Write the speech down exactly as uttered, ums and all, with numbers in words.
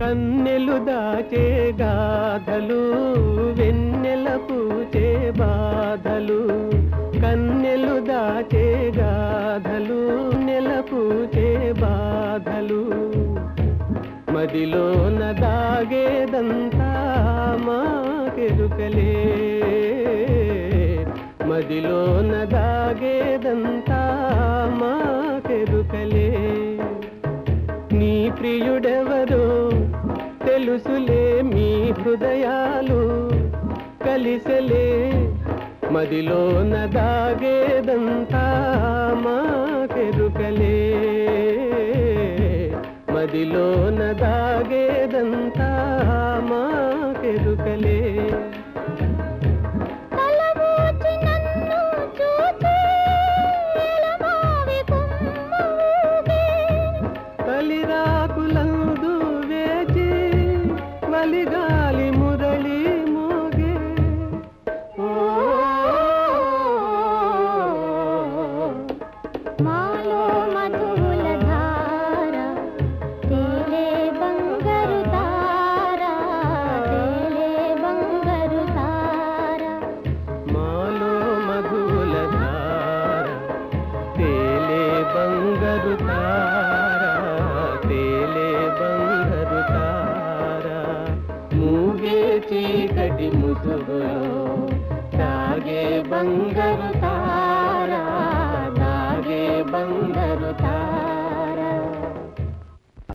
కన్నెలు దాచే గాథలు వెన్నెల పూచే బాధలు కన్నెలు దాచే గాథలు నెల పూచే బాధలు మదిలోన దాగేదంతా మాకెరుకలే మదిలోన దాగేదంతా మాకెరుకలే నీ ప్రియుడెవరో తెలుసులే మీ హృదయాలు కలిసలే మదిలోన దాగేదంతా మాకెరుకలే మదిలోన దాగేదంతా మాకెరుకలే కలిరాకులందు వేచి వలిగాలి మురళి మోగే మాలో మధుల ధార తేలే బంగారు తార తేలే బంగారు తార మాలో మధుల ధార తేలే బంగారు తార తేలే బంగారు తార మూగే చీకటి ముసుగులో దాగే బంగారు తార దాగే బంగారు తార